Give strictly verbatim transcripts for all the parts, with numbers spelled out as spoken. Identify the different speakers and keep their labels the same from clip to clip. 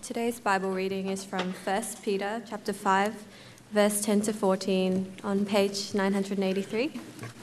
Speaker 1: Today's Bible reading is from First Peter chapter five, verse ten to fourteen on page nine hundred eighty-three.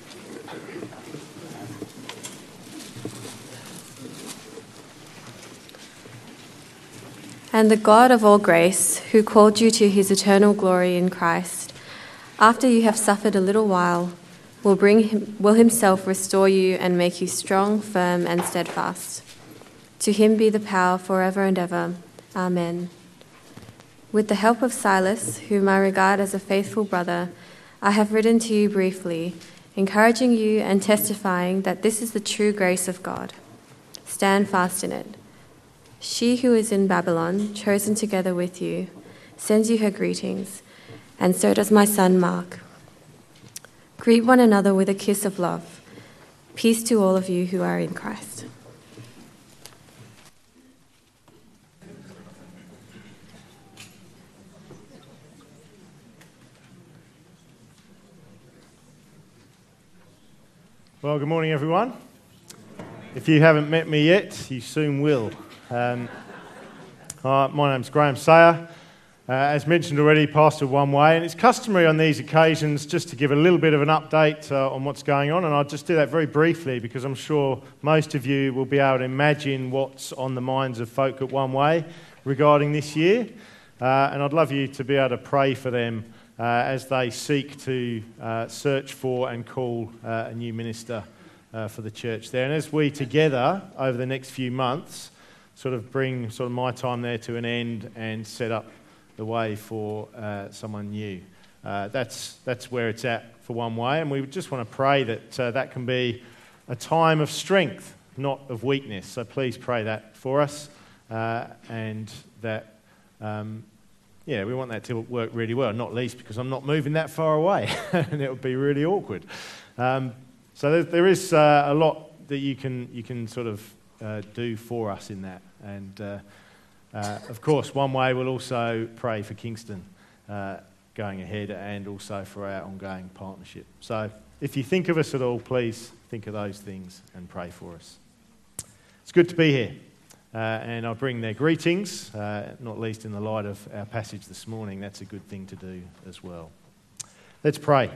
Speaker 1: And the God of all grace, who called you to his eternal glory in Christ, after you have suffered a little while, will bring him, will himself restore you and make you strong, firm, and steadfast. To him be the power forever and ever. Amen. With the help of Silas, whom I regard as a faithful brother, I have written to you briefly, encouraging you and testifying that this is the true grace of God. Stand fast in it. She who is in Babylon, chosen together with you, sends you her greetings, and so does my son Mark. Greet one another with a kiss of love. Peace to all of you who are in Christ.
Speaker 2: Well, good morning, everyone. If you haven't met me yet, you soon will. Um, uh, my name's Graham Sayer. Uh, as mentioned already, pastor of One Way, and it's customary on these occasions just to give a little bit of an update uh, on what's going on, and I'll just do that very briefly because I'm sure most of you will be able to imagine what's on the minds of folk at One Way regarding this year, uh, and I'd love you to be able to pray for them uh, as they seek to uh, search for and call uh, a new minister uh, for the church there, and as we together over the next few months sort of bring sort of my time there to an end and set up the way for uh, someone new. Uh, that's that's where it's at for One Way, and we just want to pray that uh, that can be a time of strength, not of weakness. So please pray that for us, uh, and that, um, yeah, we want that to work really well, not least because I'm not moving that far away, and it would be really awkward. Um, so there, there is uh, a lot that you can you can sort of uh, do for us in that, and uh, Uh, of course, One Way will also pray for Kingston uh, going ahead and also for our ongoing partnership. So if you think of us at all, please think of those things and pray for us. It's good to be here, uh, and I bring their greetings, uh, not least in the light of our passage this morning. That's a good thing to do as well. Let's pray.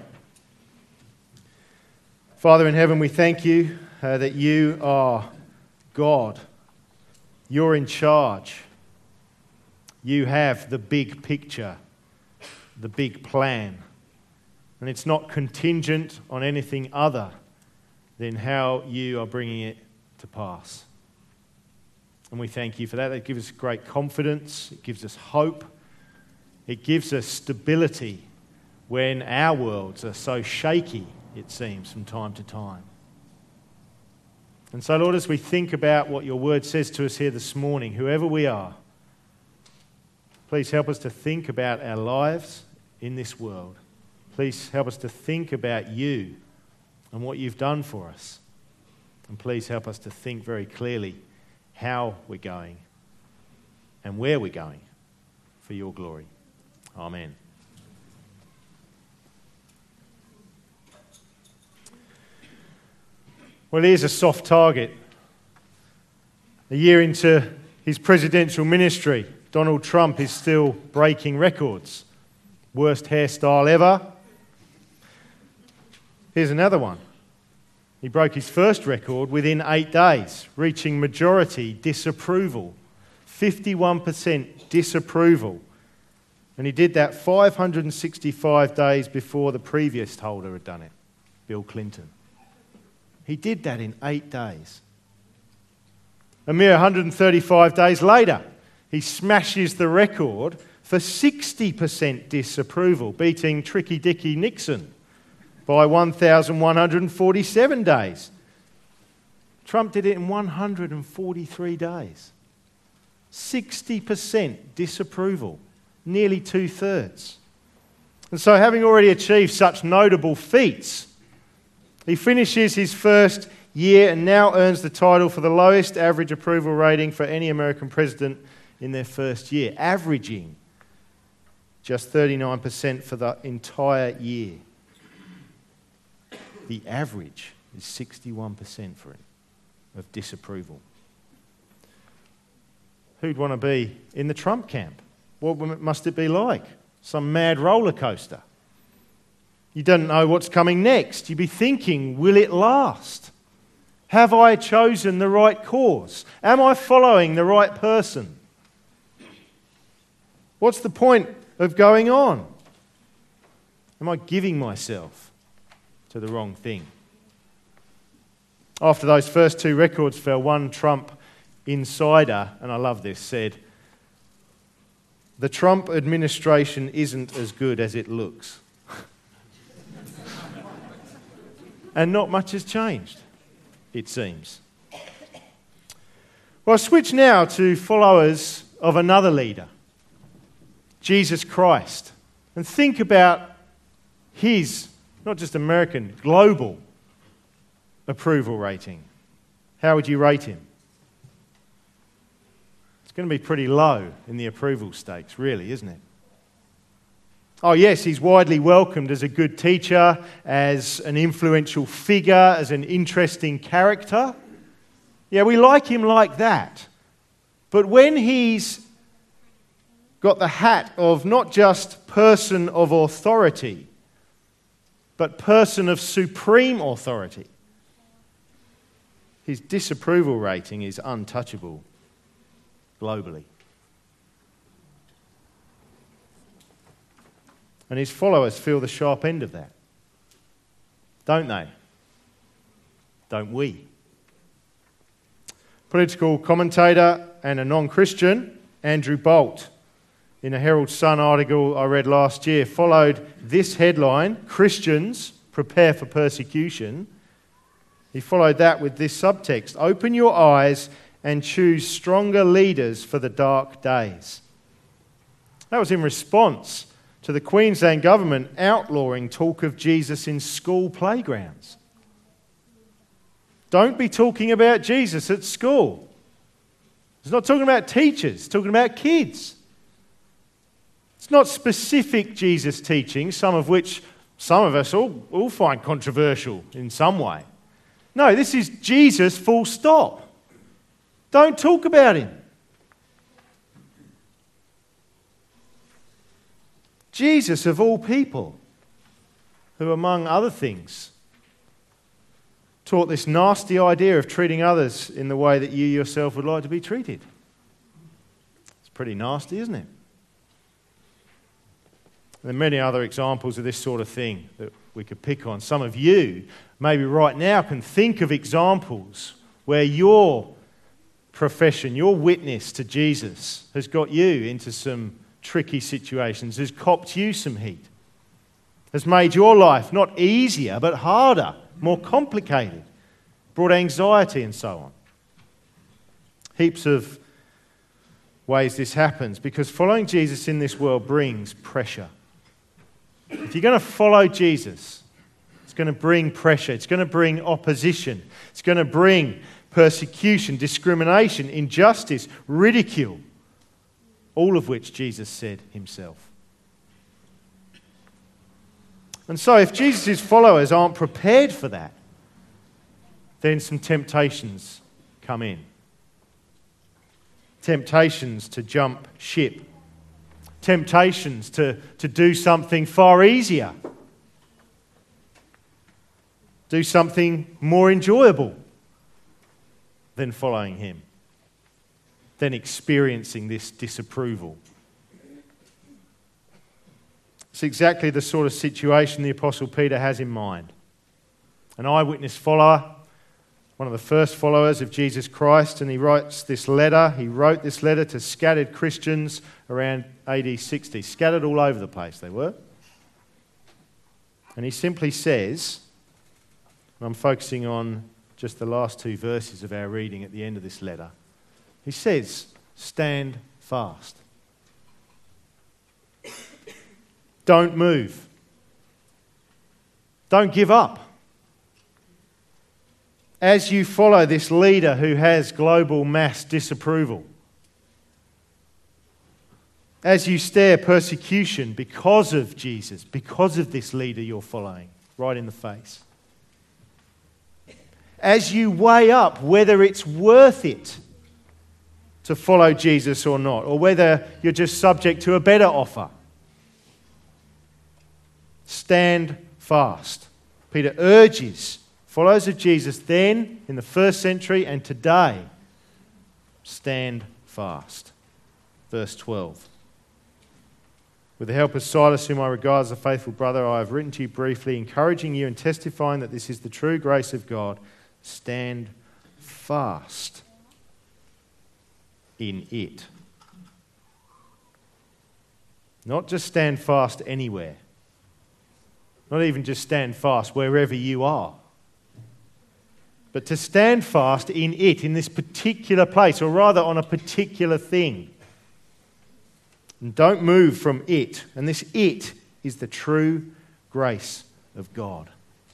Speaker 2: Father in heaven, we thank you uh, that you are God. You're in charge. You have the big picture, the big plan, and it's not contingent on anything other than how you are bringing it to pass. And we thank you for that. That gives us great confidence, it gives us hope, it gives us stability when our worlds are so shaky, it seems, from time to time. And so, Lord, as we think about what your word says to us here this morning, whoever we are, please help us to think about our lives in this world. Please help us to think about you and what you've done for us. And please help us to think very clearly how we're going and where we're going for your glory. Amen. Well, here's a soft target. A year into his presidential ministry, Donald Trump is still breaking records. Worst hairstyle ever. Here's another one. He broke his first record within eight days, reaching majority disapproval. fifty-one percent disapproval. And he did that five hundred sixty-five days before the previous holder had done it, Bill Clinton. He did that in eight days. A mere one hundred thirty-five days later, he smashes the record for sixty percent disapproval, beating Tricky Dicky Nixon by one thousand one hundred forty-seven days. Trump did it in one hundred forty-three days. sixty percent disapproval, nearly two-thirds. And so having already achieved such notable feats, he finishes his first year and now earns the title for the lowest average approval rating for any American president in their first year, averaging just thirty-nine percent for the entire year. The average is sixty-one percent for him of disapproval. Who'd want to be in the Trump camp? What must it be like? Some mad roller coaster. You don't know what's coming next. You'd be thinking, will it last? Have I chosen the right cause? Am I following the right person? What's the point of going on? Am I giving myself to the wrong thing? After those first two records fell, one Trump insider, and I love this, said, "The Trump administration isn't as good as it looks." And not much has changed, it seems. Well, I switch now to followers of another leader, Jesus Christ, and think about his, not just American, global approval rating. How would you rate him? It's going to be pretty low in the approval stakes, really, isn't it? Oh yes, he's widely welcomed as a good teacher, as an influential figure, as an interesting character. Yeah, we like him like that. But when he's got the hat of not just person of authority, but person of supreme authority, his disapproval rating is untouchable globally. And his followers feel the sharp end of that, don't they? Don't we? Political commentator and a non-Christian, Andrew Bolt, in a Herald Sun article I read last year, followed this headline, "Christians prepare for persecution." He followed that with this subtext, "Open your eyes and choose stronger leaders for the dark days." That was in response to the Queensland government outlawing talk of Jesus in school playgrounds. Don't be talking about Jesus at school. It's not talking about teachers, it's talking about kids. It's not specific Jesus teaching, some of which some of us all, all find controversial in some way. No, this is Jesus full stop. Don't talk about him. Jesus, of all people, who among other things taught this nasty idea of treating others in the way that you yourself would like to be treated. It's pretty nasty, isn't it? There are many other examples of this sort of thing that we could pick on. Some of you, maybe right now, can think of examples where your profession, your witness to Jesus has got you into some tricky situations, has copped you some heat, has made your life not easier but harder, more complicated, brought anxiety and so on. Heaps of ways this happens because following Jesus in this world brings pressure. If you're going to follow Jesus, it's going to bring pressure, it's going to bring opposition, it's going to bring persecution, discrimination, injustice, ridicule. All of which Jesus said himself. And so if Jesus' followers aren't prepared for that, then some temptations come in. Temptations to jump ship. Temptations to, to do something far easier. Do something more enjoyable than following him. Than experiencing this disapproval. It's exactly the sort of situation the Apostle Peter has in mind. An eyewitness follower, one of the first followers of Jesus Christ, and he writes this letter. He wrote this letter to scattered Christians around A D sixty. Scattered all over the place they were. And he simply says, and I'm focusing on just the last two verses of our reading at the end of this letter. He says, stand fast. Don't move. Don't give up. As you follow this leader who has global mass disapproval, as you stare persecution because of Jesus, because of this leader you're following, right in the face, as you weigh up whether it's worth it to follow Jesus or not, or whether you're just subject to a better offer. Stand fast. Peter urges followers of Jesus then, in the first century, and today, stand fast. Verse twelve. With the help of Silas, whom I regard as a faithful brother, I have written to you briefly, encouraging you and testifying that this is the true grace of God. Stand fast in it. Not just stand fast anywhere. Not even just stand fast wherever you are. But to stand fast in it, in this particular place, or rather on a particular thing. And don't move from it. And this it is the true grace of God.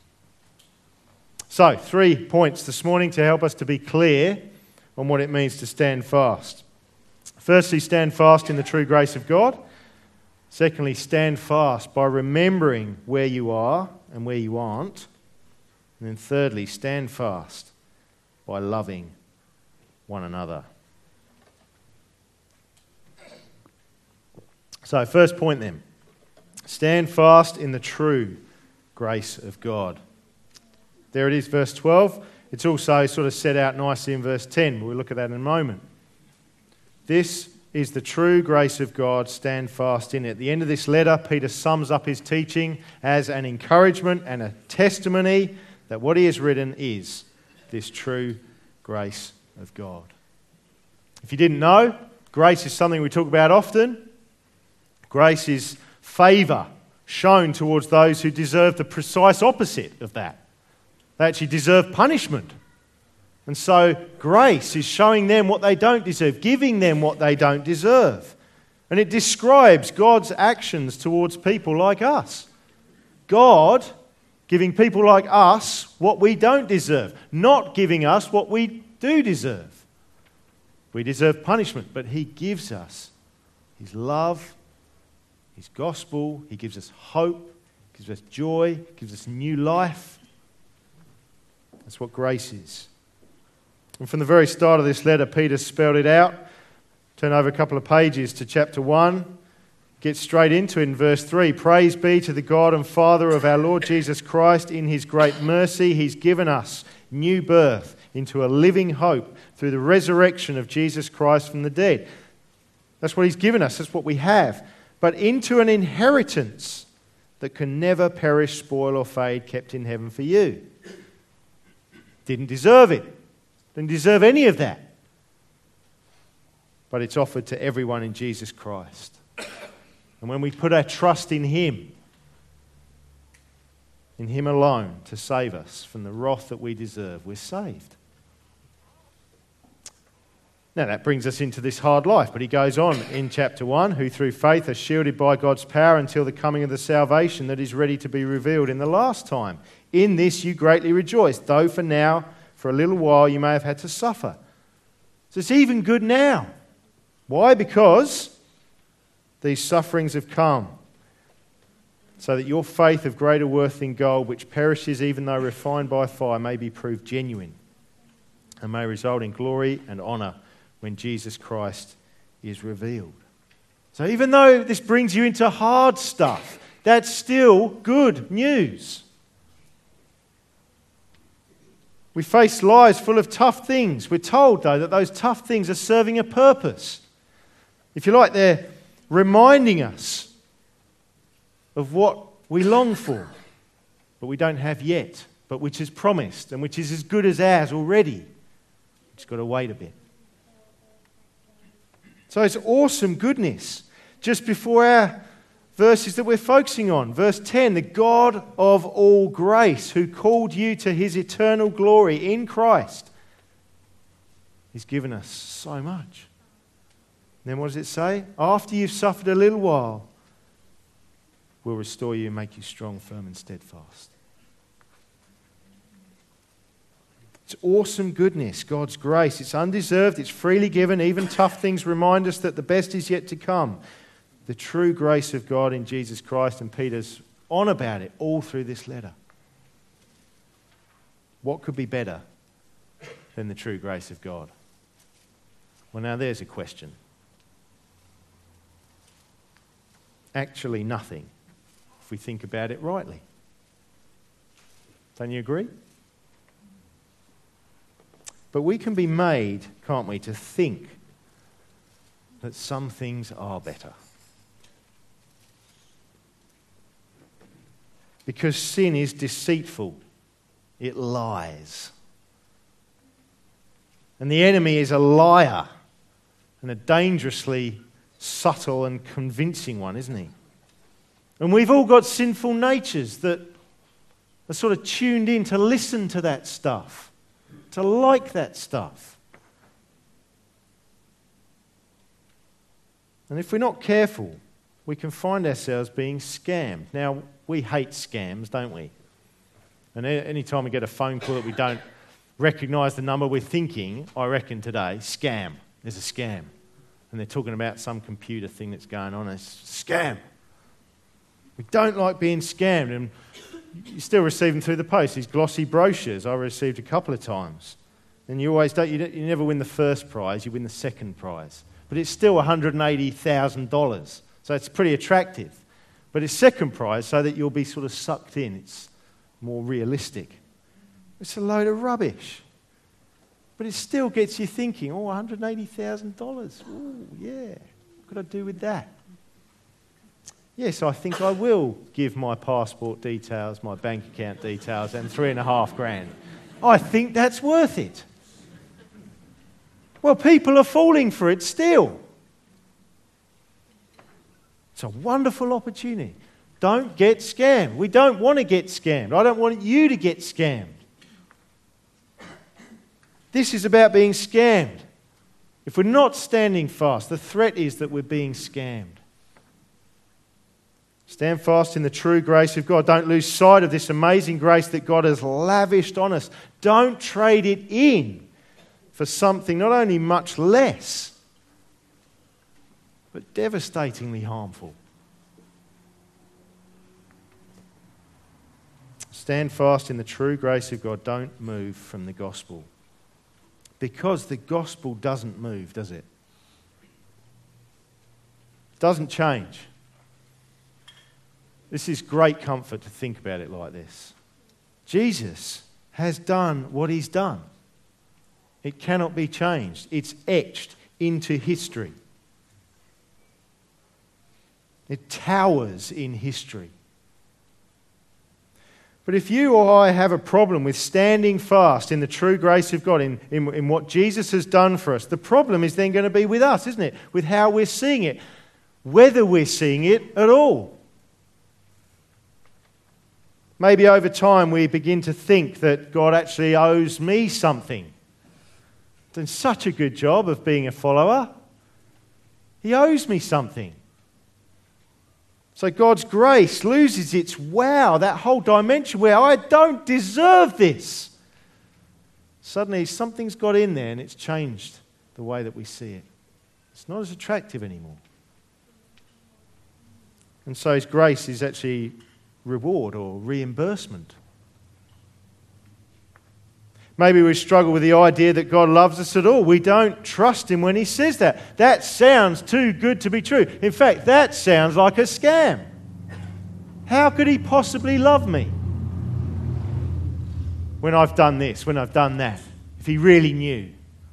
Speaker 2: So, three points this morning to help us to be clear on what it means to stand fast. Firstly, stand fast in the true grace of God. Secondly, stand fast by remembering where you are and where you aren't. And then thirdly, stand fast by loving one another. So, first point then, stand fast in the true grace of God. There it is, verse twelve. It's also sort of set out nicely in verse ten. We'll look at that in a moment. This is the true grace of God, stand fast in it. At the end of this letter, Peter sums up his teaching as an encouragement and a testimony that what he has written is this true grace of God. If you didn't know, grace is something we talk about often. Grace is favour shown towards those who deserve the precise opposite of that. They actually deserve punishment. And so grace is showing them what they don't deserve, giving them what they don't deserve. And it describes God's actions towards people like us. God giving people like us what we don't deserve, not giving us what we do deserve. We deserve punishment, but He gives us His love, His gospel. He gives us hope, gives us joy, gives us new life. That's what grace is. And from the very start of this letter, Peter spelled it out. Turn over a couple of pages to chapter one. Get straight into it in verse three. Praise be to the God and Father of our Lord Jesus Christ. In His great mercy, He's given us new birth into a living hope through the resurrection of Jesus Christ from the dead. That's what He's given us. That's what we have. But into an inheritance that can never perish, spoil or fade, kept in heaven for you. Didn't deserve it. Didn't deserve any of that. But it's offered to everyone in Jesus Christ. And when we put our trust in Him, in Him alone to save us from the wrath that we deserve, we're saved. Now that brings us into this hard life, but he goes on in chapter one, who through faith are shielded by God's power until the coming of the salvation that is ready to be revealed in the last time. In this you greatly rejoice, though for now, for a little while, you may have had to suffer. So it's even good now. Why? Because these sufferings have come, so that your faith of greater worth than gold, which perishes even though refined by fire, may be proved genuine and may result in glory and honour when Jesus Christ is revealed. So even though this brings you into hard stuff, that's still good news. We face lives full of tough things. We're told, though, that those tough things are serving a purpose. If you like, they're reminding us of what we long for, but we don't have yet, but which is promised and which is as good as ours already. We've just got to wait a bit. So it's awesome goodness. Just before our verses that we're focusing on, verse ten, the God of all grace, who called you to His eternal glory in Christ, He's given us so much. And then what does it say? After you've suffered a little while, we'll restore you and make you strong, firm and steadfast. It's awesome goodness, God's grace. It's undeserved, it's freely given. Even tough things remind us that the best is yet to come. The true grace of God in Jesus Christ, and Peter's on about it all through this letter. What could be better than the true grace of God? Well, now there's a question. Actually nothing, if we think about it rightly. Don't you agree? But we can be made, can't we, to think that some things are better. Because sin is deceitful. It lies. And the enemy is a liar, and a dangerously subtle and convincing one, isn't he? And we've all got sinful natures that are sort of tuned in to listen to that stuff, to like that stuff. And if we're not careful, we can find ourselves being scammed. Now, we hate scams, don't we? And any time we get a phone call that we don't recognise the number, we're thinking, I reckon today, scam. There's a scam. And they're talking about some computer thing that's going on. And it's a scam. We don't like being scammed. And you still receive them through the post, these glossy brochures. I received a couple of times. And you always don't, you, don't, you never win the first prize, you win the second prize. But it's still one hundred eighty thousand dollars. So it's pretty attractive. But it's second prize so that you'll be sort of sucked in. It's more realistic. It's a load of rubbish. But it still gets you thinking, oh, one hundred eighty thousand dollars. Oh, yeah. What could I do with that? Yes, I think I will give my passport details, my bank account details, and three and a half grand. I think that's worth it. Well, people are falling for it still. It's a wonderful opportunity. Don't get scammed. We don't want to get scammed. I don't want you to get scammed. This is about being scammed. If we're not standing fast, the threat is that we're being scammed. Stand fast in the true grace of God. Don't lose sight of this amazing grace that God has lavished on us. Don't trade it in for something not only much less, but devastatingly harmful. Stand fast in the true grace of God. Don't move from the gospel. Because the gospel doesn't move, does it? It doesn't change. This is great comfort to think about it like this. Jesus has done what he's done. It cannot be changed. It's etched into history. It towers in history. But if you or I have a problem with standing fast in the true grace of God, in, in, in what Jesus has done for us, the problem is then going to be with us, isn't it? With how we're seeing it. Whether we're seeing it at all. Maybe over time we begin to think that God actually owes me something. Done such a good job of being a follower. He owes me something. So God's grace loses its wow, that whole dimension where I don't deserve this. Suddenly something's got in there and it's changed the way that we see it. It's not as attractive anymore. And so his grace is actually reward or reimbursement. Maybe we struggle with the idea that God loves us at all. We don't trust him when he says that. That sounds too good to be true. In fact, that sounds like a scam. How could he possibly love me when I've done this, when I've done that, if he really knew?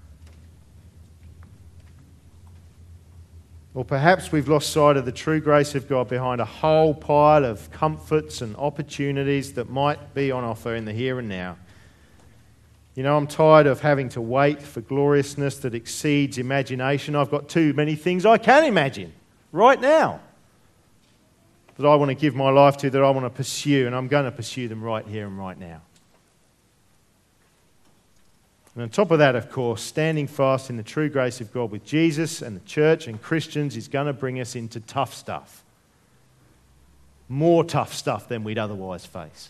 Speaker 2: Or perhaps we've lost sight of the true grace of God behind a whole pile of comforts and opportunities that might be on offer in the here and now. You know, I'm tired of having to wait for gloriousness that exceeds imagination. I've got too many things I can imagine right now that I want to give my life to, that I want to pursue, and I'm going to pursue them right here and right now. And on top of that, of course, standing fast in the true grace of God with Jesus and the church and Christians is going to bring us into tough stuff. More tough stuff than we'd otherwise face.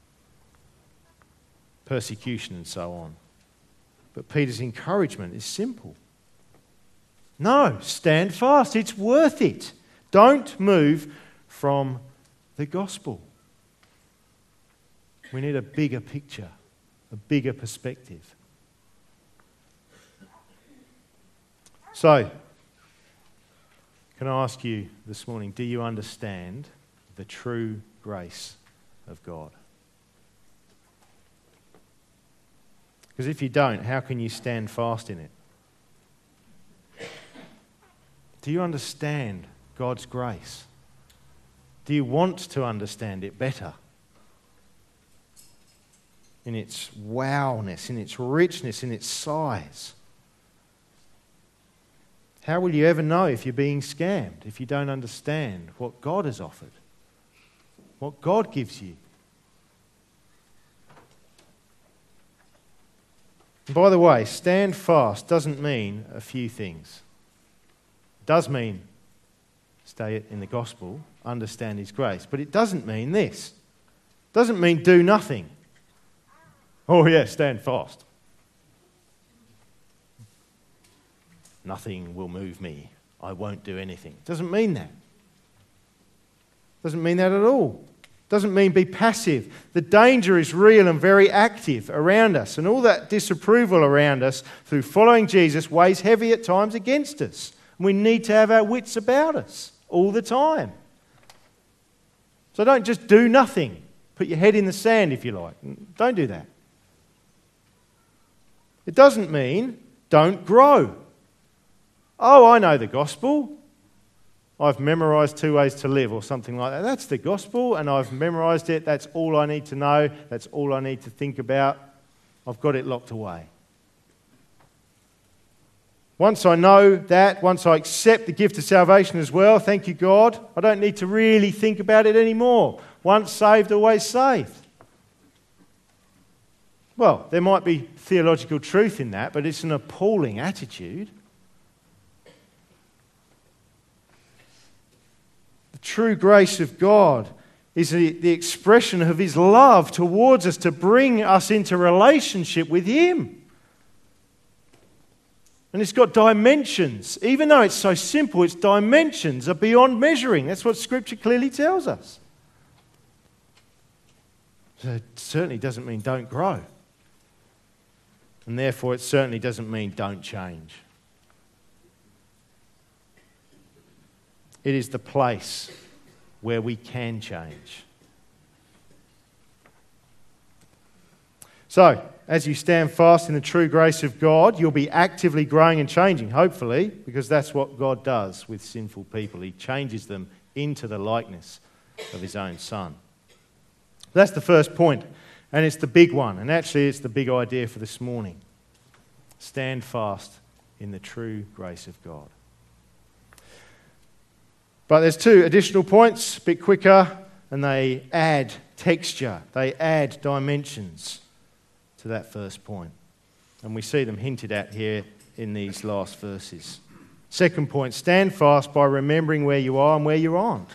Speaker 2: Persecution and so on. But Peter's encouragement is simple. No, stand fast. It's worth it. Don't move from the gospel. We need a bigger picture, a bigger perspective. So, can I ask you this morning, do you understand the true grace of God? Because if you don't, how can you stand fast in it? Do you understand God's grace? Do you want to understand it better? In its wowness, in its richness, in its size. How will you ever know if you're being scammed, if you don't understand what God has offered? What God gives you? And by the way, stand fast doesn't mean a few things. It does mean stay in the gospel, understand His grace, but it doesn't mean this. It doesn't mean do nothing. Oh yeah, stand fast. Nothing will move me. I won't do anything. It doesn't mean that. It doesn't mean that at all. It doesn't mean be passive. The danger is real and very active around us, and all that disapproval around us through following Jesus weighs heavy at times against us. We need to have our wits about us all the time. So don't just do nothing. Put your head in the sand if you like. Don't do that. It doesn't mean don't grow. Oh, I know the gospel. I've memorised two ways to live or something like that. That's the gospel and I've memorised it. That's all I need to know. That's all I need to think about. I've got it locked away. Once I know that, once I accept the gift of salvation as well, thank you God, I don't need to really think about it anymore. Once saved, always saved. Well, there might be theological truth in that, but it's an appalling attitude. The true grace of God is the, the expression of His love towards us to bring us into relationship with Him. And it's got dimensions. Even though it's so simple, its dimensions are beyond measuring. That's what Scripture clearly tells us. So it certainly doesn't mean don't grow. And therefore it certainly doesn't mean don't change. It is the place where we can change. So, as you stand fast in the true grace of God, you'll be actively growing and changing, hopefully, because that's what God does with sinful people. He changes them into the likeness of His own Son. That's the first point, and it's the big one, and actually it's the big idea for this morning. Stand fast in the true grace of God. But there's two additional points, a bit quicker, and they add texture, they add dimensions to that first point. And we see them hinted at here in these last verses. Second point, stand fast by remembering where you are and where you aren't.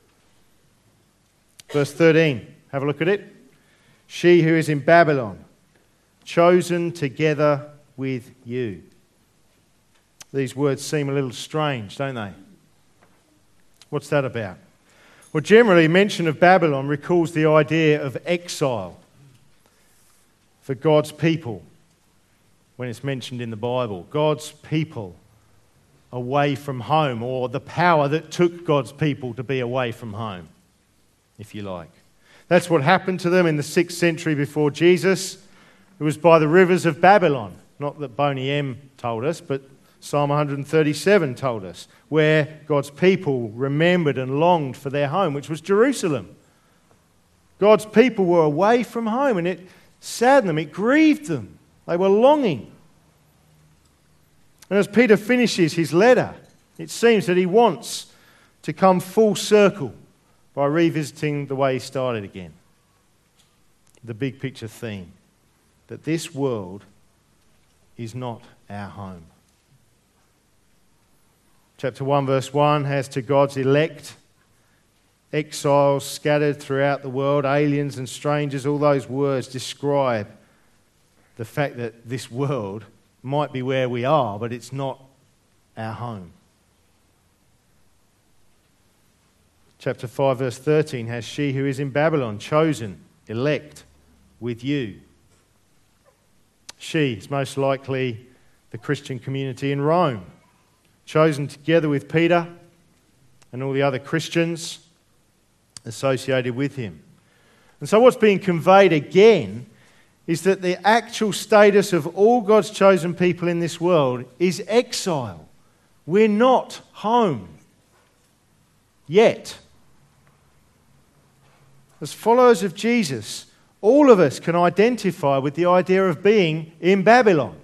Speaker 2: Verse thirteen, have a look at it. She who is in Babylon, chosen together with you. These words seem a little strange, don't they? What's that about? Well, generally, mention of Babylon recalls the idea of exile for God's people when it's mentioned in the Bible. God's people away from home, or the power that took God's people to be away from home, if you like. That's what happened to them in the sixth century before Jesus. It was by the rivers of Babylon. Not that Boney M told us, but Psalm one thirty-seven told us, where God's people remembered and longed for their home, which was Jerusalem. God's people were away from home, and it saddened them, it grieved them. They were longing. And as Peter finishes his letter, it seems that he wants to come full circle by revisiting the way he started again. The big picture theme, that this world is not our home. Chapter one verse one has to God's elect, exiles scattered throughout the world, aliens and strangers, all those words describe the fact that this world might be where we are, but it's not our home. Chapter five verse thirteen has she who is in Babylon, chosen, elect, with you. She is most likely the Christian community in Rome. chosen together with Peter and all the other Christians associated with him. And so what's being conveyed again is that the actual status of all God's chosen people in this world is exile. We're not home yet. As followers of Jesus, all of us can identify with the idea of being in Babylon.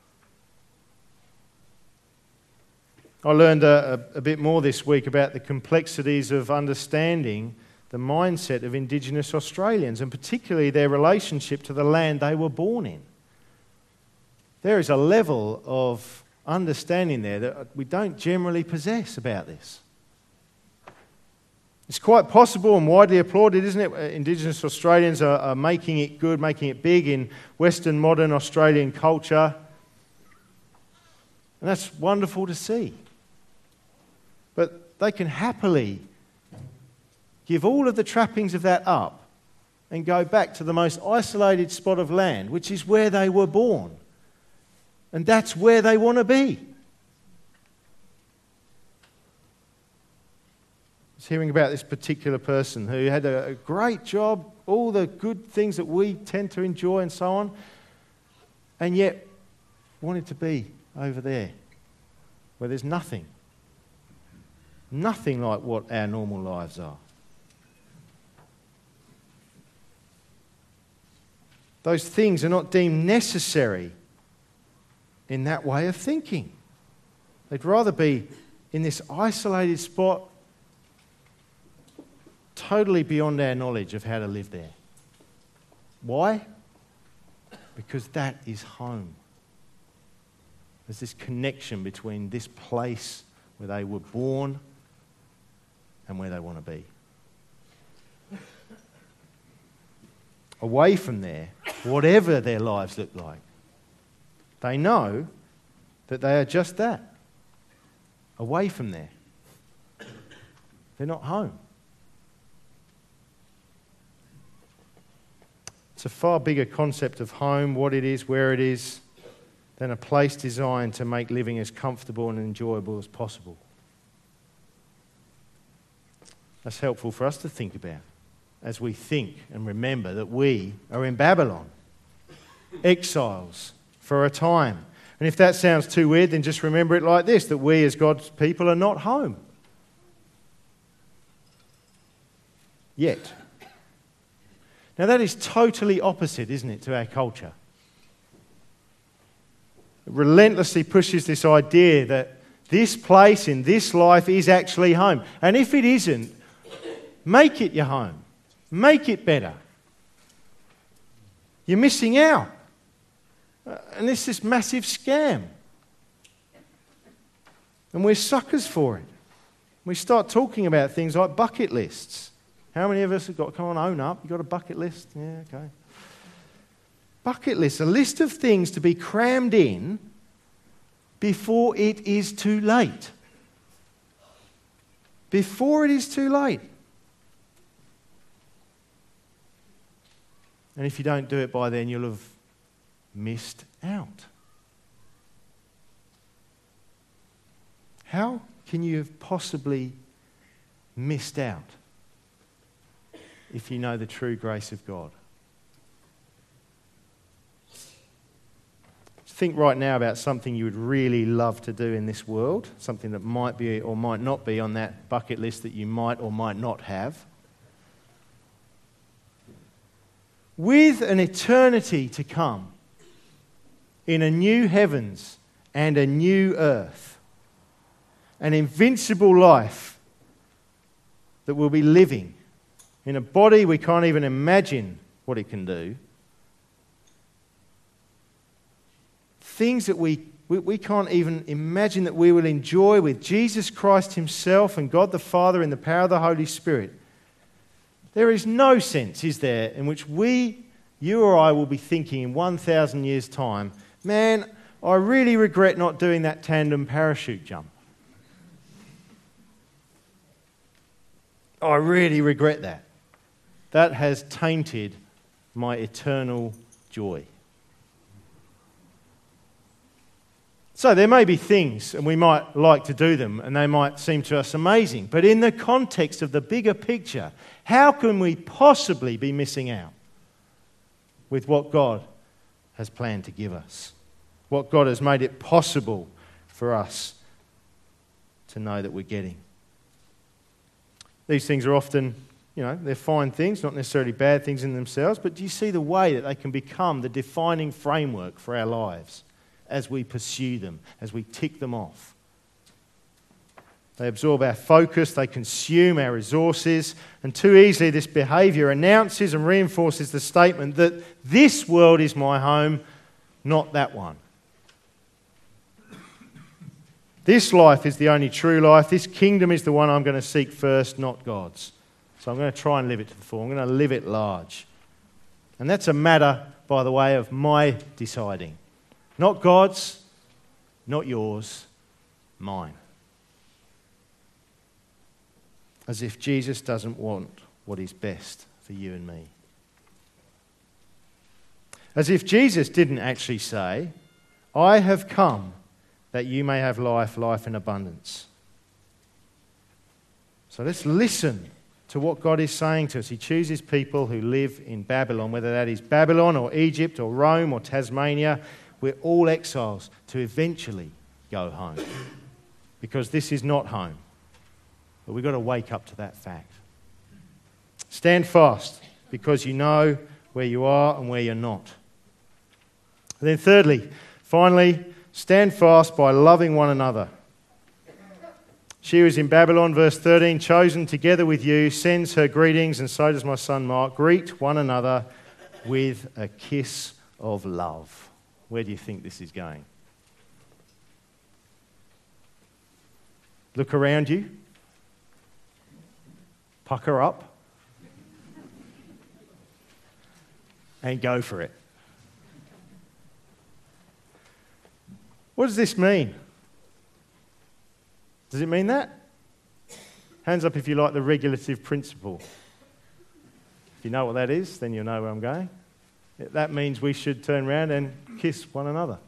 Speaker 2: I learned a, a, a bit more this week about the complexities of understanding the mindset of Indigenous Australians, and particularly their relationship to the land they were born in. There is a level of understanding there that we don't generally possess about this. It's quite possible and widely applauded, isn't it? Indigenous Australians are, are making it good, making it big in Western modern Australian culture. And that's wonderful to see. But they can happily give all of the trappings of that up and go back to the most isolated spot of land, which is where they were born. And that's where they want to be. I was hearing about this particular person who had a great job, all the good things that we tend to enjoy and so on, and yet wanted to be over there where there's nothing. Nothing like what our normal lives are. Those things are not deemed necessary in that way of thinking. They'd rather be in this isolated spot, totally beyond our knowledge of how to live there. Why? Because that is home. There's this connection between this place where they were born and where they want to be. Away from there, whatever their lives look like, they know that they are just that. Away from there. They're not home. It's a far bigger concept of home, what it is, where it is, than a place designed to make living as comfortable and enjoyable as possible. That's helpful for us to think about as we think and remember that we are in Babylon, exiles for a time. And if that sounds too weird, then just remember it like this, that we as God's people are not home yet. Now that is totally opposite, isn't it, to our culture? It relentlessly pushes this idea that this place in this life is actually home. And if it isn't, make it your home. Make it better. You're missing out. And it's this massive scam. And we're suckers for it. We start talking about things like bucket lists. How many of us have got, come on, own up, you got a bucket list? Yeah, okay. Bucket list, a list of things to be crammed in before it is too late. Before it is too late. And if you don't do it by then, you'll have missed out. How can you have possibly missed out if you know the true grace of God? Think right now about something you would really love to do in this world, something that might be or might not be on that bucket list that you might or might not have. With an eternity to come, in a new heavens and a new earth, an invincible life that we'll be living in a body we can't even imagine what it can do, things that we, we, we can't even imagine that we will enjoy with Jesus Christ himself and God the Father in the power of the Holy Spirit. There is no sense, is there, in which we, you or I, will be thinking in one thousand years' time, man, I really regret not doing that tandem parachute jump. I really regret that. That has tainted my eternal joy. So there may be things, and we might like to do them, and they might seem to us amazing. But in the context of the bigger picture, how can we possibly be missing out with what God has planned to give us? What God has made it possible for us to know that we're getting. These things are often, you know, they're fine things, not necessarily bad things in themselves, but do you see the way that they can become the defining framework for our lives as we pursue them, as we tick them off? They absorb our focus, they consume our resources, and too easily this behaviour announces and reinforces the statement that this world is my home, not that one. This life is the only true life. This kingdom is the one I'm going to seek first, not God's. So I'm going to try and live it to the full. I'm going to live it large. And that's a matter, by the way, of my deciding. Not God's, not yours, mine. As if Jesus doesn't want what is best for you and me. As if Jesus didn't actually say, I have come that you may have life, life in abundance. So let's listen to what God is saying to us. He chooses people who live in Babylon, whether that is Babylon or Egypt or Rome or Tasmania. We're all exiles to eventually go home. Because this is not home. But we've got to wake up to that fact. Stand fast, because you know where you are and where you're not. And then thirdly, finally, stand fast by loving one another. She who is in Babylon, verse thirteen, chosen together with you, sends her greetings, and so does my son Mark. Greet one another with a kiss of love. Where do you think this is going? Look around you. Pucker up. And go for it. What does this mean? Does it mean that? Hands up if you like the regulative principle. If you know what that is, then you'll know where I'm going. That means we should turn around and kiss one another.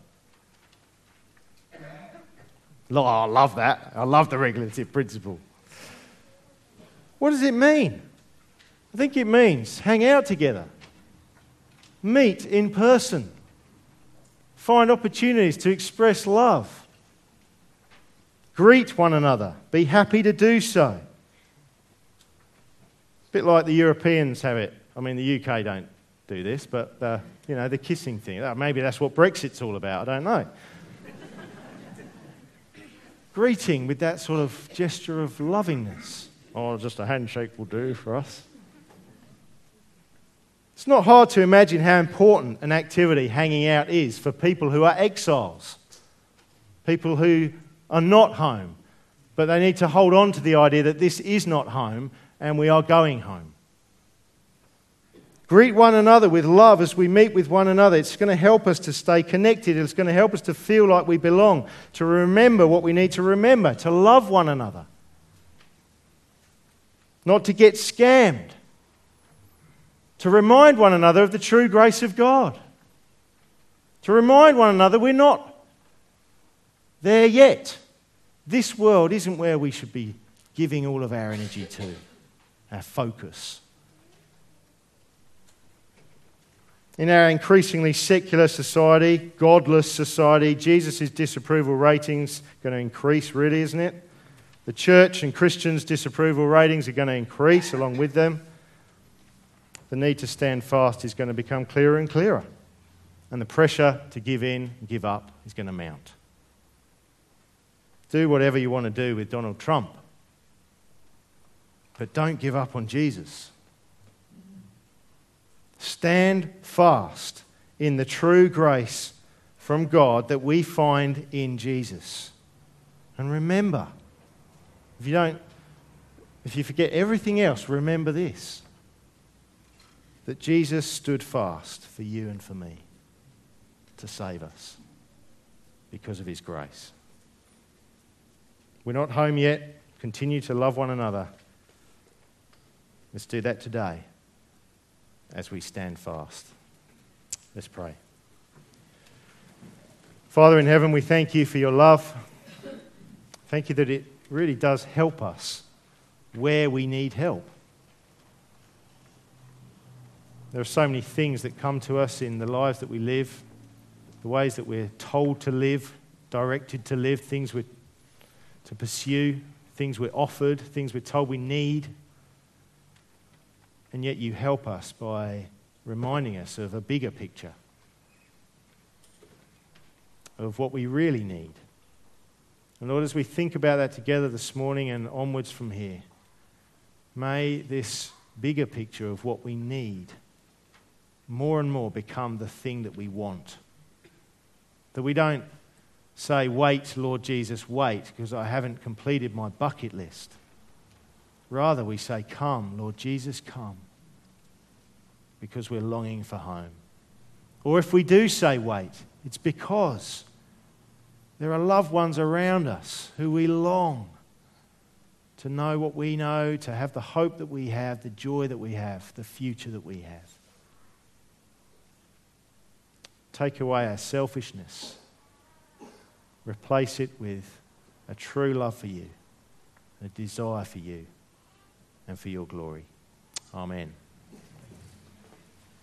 Speaker 2: Oh, I love that. I love the regulative principle. What does it mean? I think it means hang out together. Meet in person. Find opportunities to express love. Greet one another. Be happy to do so. A bit like the Europeans have it. I mean, the U K don't do this, but, uh, you know, the kissing thing. Maybe that's what Brexit's all about. I don't know. Greeting with that sort of gesture of lovingness. Oh, just a handshake will do for us. It's not hard to imagine how important an activity hanging out is for people who are exiles. People who are not home, but they need to hold on to the idea that this is not home and we are going home. Greet one another with love as we meet with one another. It's going to help us to stay connected. It's going to help us to feel like we belong, to remember what we need to remember, to love one another. Not to get scammed. To remind one another of the true grace of God. To remind one another we're not there yet. This world isn't where we should be giving all of our energy to, our focus. In our increasingly secular society, godless society, Jesus' disapproval ratings are going to increase, really, isn't it? The church and Christians' disapproval ratings are going to increase along with them. The need to stand fast is going to become clearer and clearer. And the pressure to give in and give up is going to mount. Do whatever you want to do with Donald Trump. But don't give up on Jesus. Stand fast in the true grace from God that we find in Jesus. And remember, if you don't, if you forget everything else, remember this. That Jesus stood fast for you and for me to save us because of his grace. We're not home yet. Continue to love one another. Let's do that today as we stand fast. Let's pray. Father in heaven, we thank you for your love. Thank you that it really does help us where we need help. There are so many things that come to us in the lives that we live, the ways that we're told to live, directed to live, things we're to pursue, things we're offered, things we're told we need. And yet you help us by reminding us of a bigger picture, of what we really need. And Lord, as we think about that together this morning and onwards from here, may this bigger picture of what we need more and more become the thing that we want. That we don't say, wait, Lord Jesus, wait, because I haven't completed my bucket list. Rather, we say, come, Lord Jesus, come, because we're longing for home. Or if we do say wait, it's because there are loved ones around us who we long to know what we know, to have the hope that we have, the joy that we have, the future that we have. Take away our selfishness. Replace it with a true love for you, a desire for you, and for your glory. Amen.